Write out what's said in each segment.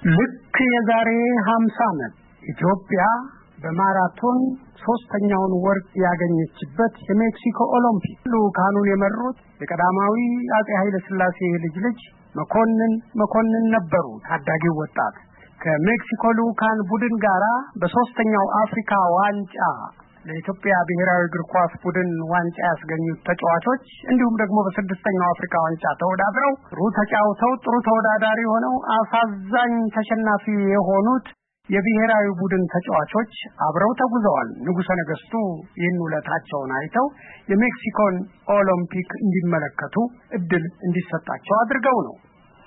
ልክ የዛሬ 50 ዓመት ኢትዮጵያ በማራቶን ሶስተኛውን ወርቅ ያገኘችበት የሜክሲኮ ኦሎምፒክ ልኡካኑን የመሩት የቀዳማዊ አፄ ኃይለ ሥላሴ ልጅ መኮንን ነበሩ። ታዳጊው ወጣት ከሜክሲኮ ልኡካን ቡድን ጋራ በሶስተኛው አፍሪካ ዋንጫ ለኢትዮጵያ ብሔራዊ እግር ኳስ ቡድን ዋንጫ ያስገኙት ተጫዋቾች እንዲሁም ደግሞ በስድስተኛው አፍሪካ ዋንጫ ተወዳድረው ጥሩ ተጫውተው ጥሩ ተወዳዳሪ ሆነው አሳዛኝ ተሸናፊ የሆኑት የብሔራዊ ቡድን ተጫዋቾች አብረው ተጉዘዋል። ንጉሠ ነገሥቱ ይህን ውለታቸውን አይተው የሜክሲኮን ኦሎምፒክ እንዲመለከቱ እድል እንዲሰጣቸው አድርገው ነው።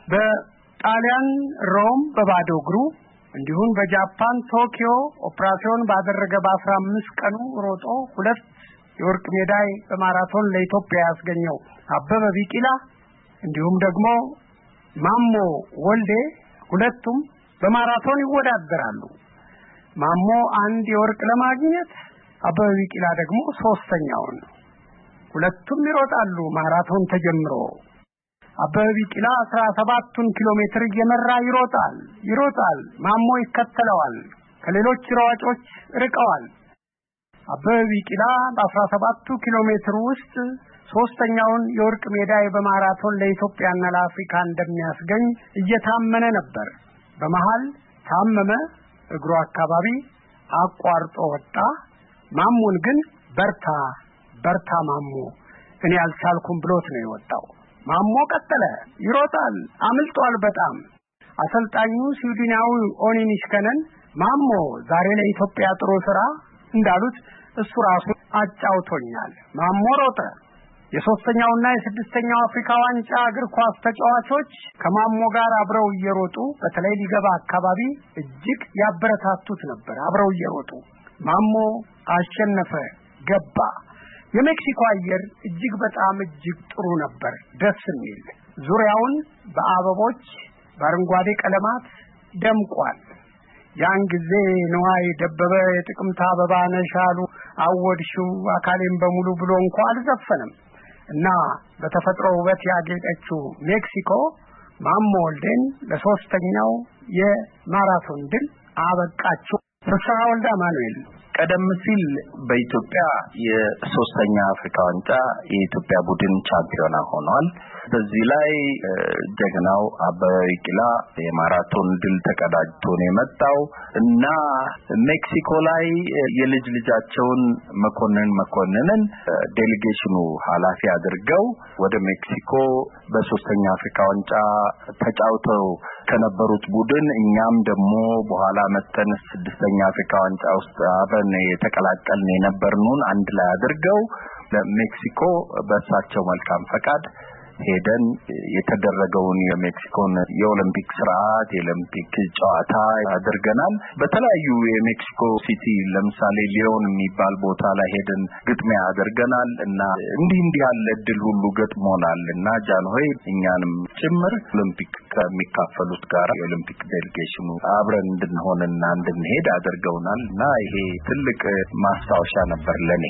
በጣሊያን ሮም በባዶ እግሩ እንዲሁም በጃፓን ቶኪዮ ኦፕራሲዮን ባደረገ በ15 ቀኑ ሮጦ 2 የወርቅ ሜዳይ በማራቶን ለኢትዮጵያ ያስገኘው አበበ ቢቂላ እንዲሁም ደግሞ ማሞ ወልዴ ሁለቱም በማራቶን ይወዳደራሉ። ማሞ 1 የወርቅ ለማግኘት አበበ ቢቂላ ደግሞ 3ኛውን። ሁለቱም ይሮጣሉ። ማራቶን ተጀምሮ አበበ ቢቂላ 17 ኪሎ ሜትር እየመራ ይሮጣል። ማሞ ይከተለዋል። ከሌሎች ሯጮች ርቀዋል። አበበ ቢቂላ በ17 ኪሎ ሜትር ውስጥ 3ኛውን የወርቅ ሜዳይ በማራቶን ለኢትዮጵያና ለአፍሪካ እንደሚያስገኝ እየታመነ ነበር። በመሃል ታመመ። እግሩ አካባቢ አቋርጦ ወጣ። ማሞን ግን በርታ ማሞ እኔ አልቻልኩም ብሎት ነው የወጣው። ማሞ ቀጠለ፣ ይሮጣል። አምልጧል በጣም። አሰልጣኙ ስዊድናዊ ኦኒኒስከነን ማሞ ዛሬ ለኢትዮጵያ ጥሩ ስራ እንዳሉት እሱ ራሱ አጫውቶኛል። ማሞ ሮጠ። የሶስተኛውና የስድስተኛው አፍሪካ ዋንጫ እግር ኳስ ተጫዋቾች ከማሞ ጋር አብረው እየሮጡ በተለይ ሊገባ አካባቢ እጅግ ያበረታቱት ነበር። አብረው እየሮጡ ማሞ አሸነፈ፣ ገባ። የሜክሲኮ አየር እጅግ ጥሩ ነበር፣ ደስ የሚል። ዙሪያውን በአበቦች በአረንጓዴ ቀለማት ደምቋል። ያን ጊዜ ነዋይ ደበበ የጥቅምት አበባ ነሻሉ አወድሽው አካሌን በሙሉ ብሎ እንኳን አልዘፈንም እና በተፈጥሮ ውበት ያጌጠችው ሜክሲኮ ማሞ ወልዴን ለሶስተኛው የማራቶን ድል አበቃቸው። ፍስሐ ወልደ አማኑኤል ቀደም ሲል በኢትዮጵያ የሶስተኛ አፍሪካ ዋንጫ የኢትዮጵያ ቡድን ቻምፒዮና ሆኗል። በዚህ ላይ ጀግናው አበበ ቢቂላ የማራቶን ድል ተቀዳጅቶ ነው የመጣው እና ሜክሲኮ ላይ ልጃቸውን መኮንንን ዴሌጌሽኑ ኃላፊ አድርገው ወደ ሜክሲኮ በሶስተኛ አፍሪካ ዋንጫ ተጫውተው ከነበሩት ቡድን እኛም ደግሞ በኋላ መተን ስድስተኛ አፍሪካ ዋንጫ ውስጥ አብረን የተቀላቀልን የነበርኑን አንድ ላይ አድርገው ለሜክሲኮ በእሳቸው መልካም ፈቃድ ሄደን የተደረገውን የሜክሲኮን የኦሎምፒክ ስርዓት የኦሎምፒክ ጨዋታ አድርገናል። በተለያዩ የሜክሲኮ ሲቲ ለምሳሌ ሊዮን የሚባል ቦታ ላይ ሄደን ግጥሚያ አድርገናል እና እንዲህ ያለ ድል ሁሉ ገጥሞናል እና ጃንሆይ እኛንም ጭምር ኦሎምፒክ ከሚካፈሉት ጋር የኦሎምፒክ ዴሌጌሽኑ አብረን እንድንሆንና እንድንሄድ አድርገውናል እና ይሄ ትልቅ ማስታወሻ ነበር ለኔ።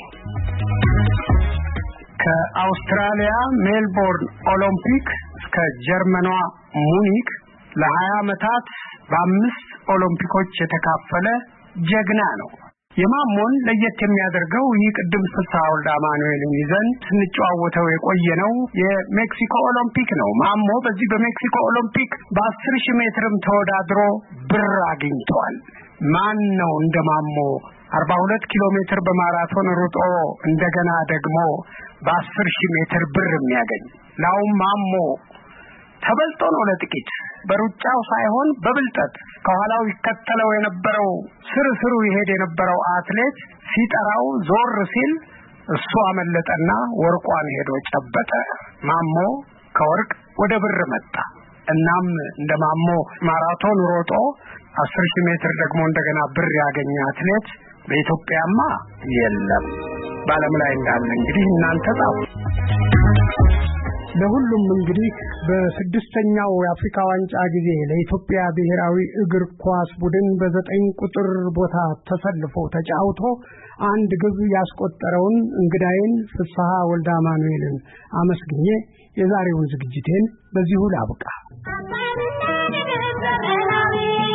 ከአውስትራሊያ ሜልቦርን ኦሎምፒክ እስከ ጀርመኗ ሙኒክ ለ20 ዓመታት በ5 ኦሎምፒኮች የተካፈለ ጀግና ነው። የማሞን ለየት የሚያደርገው ይህ ቅድም ፍስሐ ወልደ አማኑኤልን ይዘን ስንጨዋወተው የቆየነው የሜክሲኮ ኦሎምፒክ ነው። ማሞ በዚህ በሜክሲኮ ኦሎምፒክ በ10000 ሜትርም ተወዳድሮ ብር አግኝቷል። ማን ነው እንደ ማሞ 42 ኪሎ ሜትር በማራቶን ሮጦ እንደገና ደግሞ በ10000 ሜትር ብር የሚያገኝ? ላውም ማሞ ተበልጦ ነው ለጥቂት በሩጫው ሳይሆን በብልጠት ከኋላው ይከተለው የነበረው ስሩ ይሄድ የነበረው አትሌት ሲጠራው ዞር ሲል እሱ አመለጠና ወርቋን ሄዶ ጨበጠ። ማሞ ከወርቅ ወደ ብር መጣ። እናም እንደ ማሞ ማራቶን ሮጦ 10000 ሜትር ደግሞ እንደገና ብር ያገኘ አትሌት በኢትዮጵያማ የለም። በዓለም ላይ እንዳለ እንግዲህ እናንተ ጻፉ። ለሁሉም እንግዲህ በስድስተኛው የአፍሪካ ዋንጫ ጊዜ ለኢትዮጵያ ብሔራዊ እግር ኳስ ቡድን በ9 ቁጥር ቦታ ተሰልፎ ተጫውቶ አንድ ግብ ያስቆጠረውን እንግዳዬን ፍስሐ ወልደ አማኑኤልን አመስግኜ የዛሬውን ዝግጅቴን በዚሁ ላብቃ።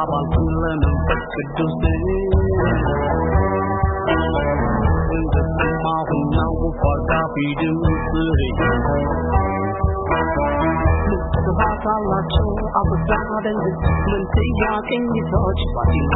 Laban Kedus now for Davidin Sabata lacho abazad and Muntiya can you touch but in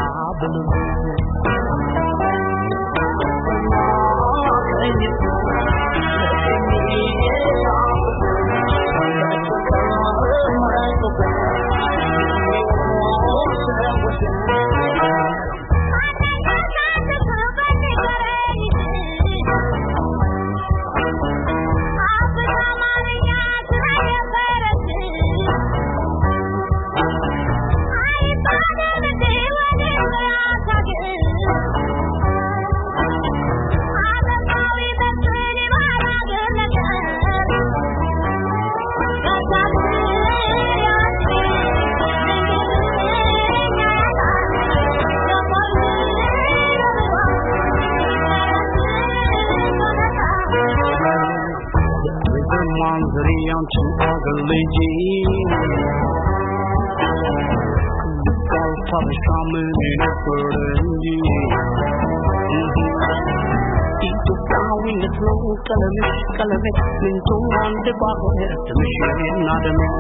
Kalamet mintuan de bago the machine not a man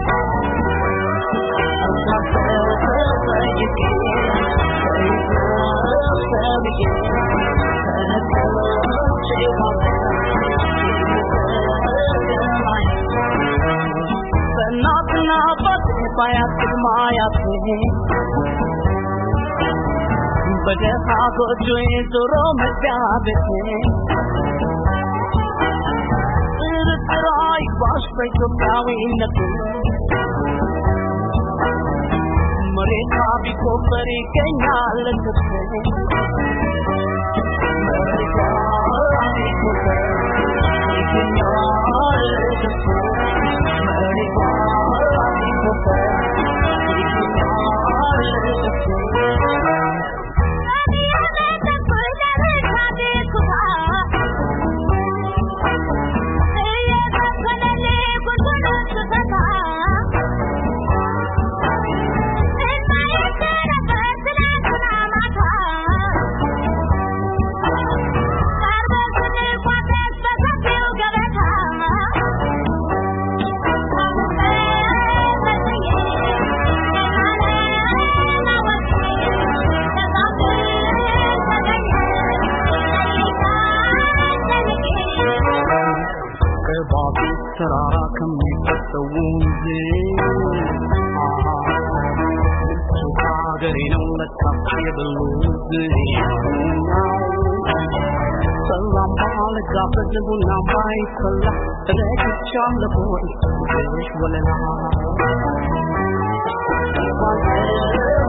but how go join to Rome I was break up now in the Marita biko pari kenya lagat Marita biko pari kenya lagat Marita biko pari Salam